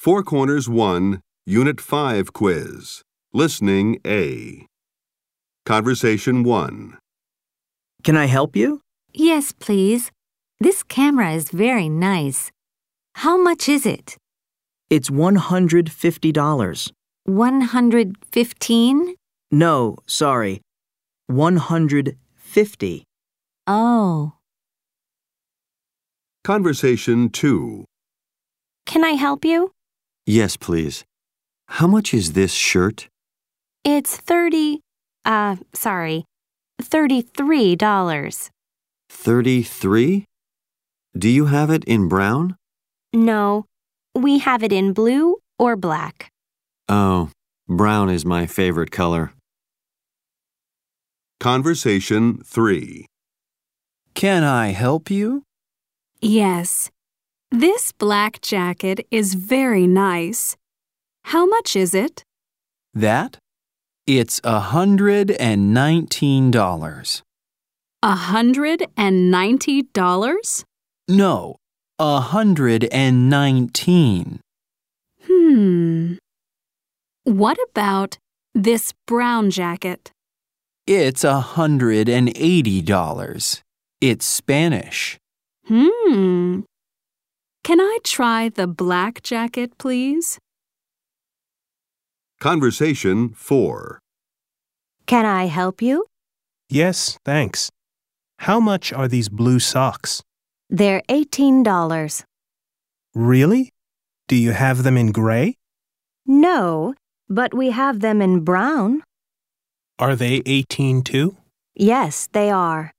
Four Corners 1, Unit 5 quiz. Listening A. Conversation 1. Can I help you? Yes, please. This camera is very nice. How much is it? It's $150. 115? No, sorry. 150. Oh. Conversation 2. Can I help you? Yes, please. How much is this shirt? It's $33. 33? Do you have it in brown? No, we have it in blue or black. Oh, brown is my favorite color. Conversation 3. Can I help you? Yes. This black jacket is very nice. How much is it? That? It's $119. $190? No, 119. What about this brown jacket? It's $180. It's Spanish. Can I try the black jacket, please? Conversation 4. Can I help you? Yes, thanks. How much are these blue socks? They're $18. Really? Do you have them in gray? No, but we have them in brown. Are they 18 too? Yes, they are.